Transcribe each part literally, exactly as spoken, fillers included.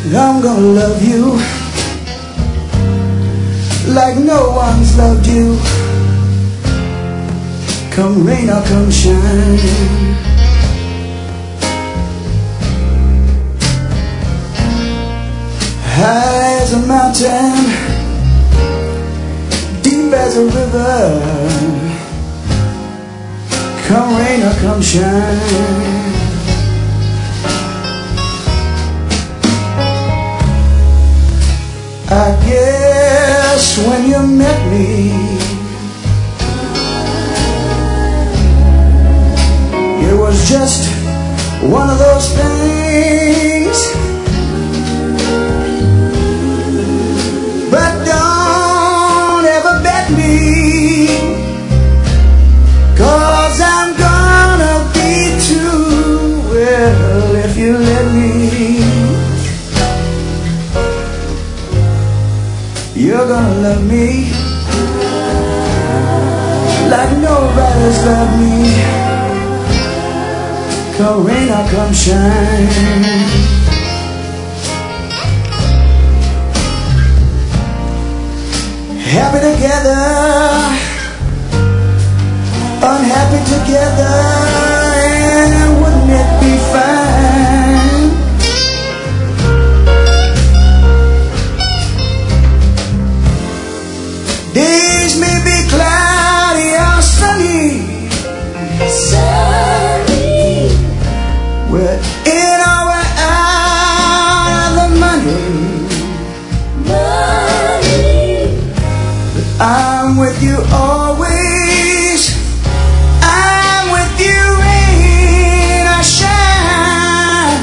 I'm gonna love you like no one's loved you. Come rain or come shine, high as a mountain, deep as a river. Come rain or come shine, I guess when you met me, it was just one of those things. But don't ever bet me, 'cause I'm gonna be too well if you let me. You're gonna love me like nobody's loved me. Come rain or come shine, happy together, unhappy together, and wouldn't it be fine? Days may be cloudy or sunny, sunny. We're in or we're out of the money, money. But I'm with you always, I'm with you rain or shine.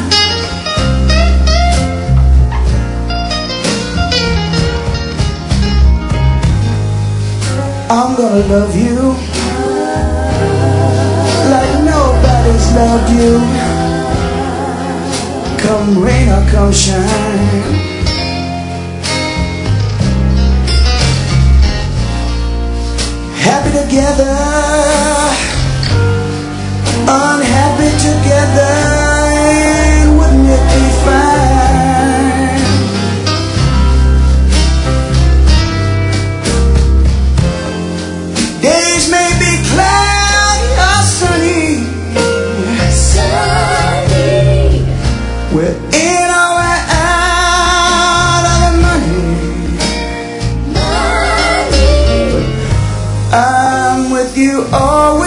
I'm gonna love you like nobody's loved you. Come rain or come shine, happy together, unhappy together, and wouldn't it be fine? Days may be cloudy or sunny, sunny. We're in or we're out of the money, money. I'm with you always.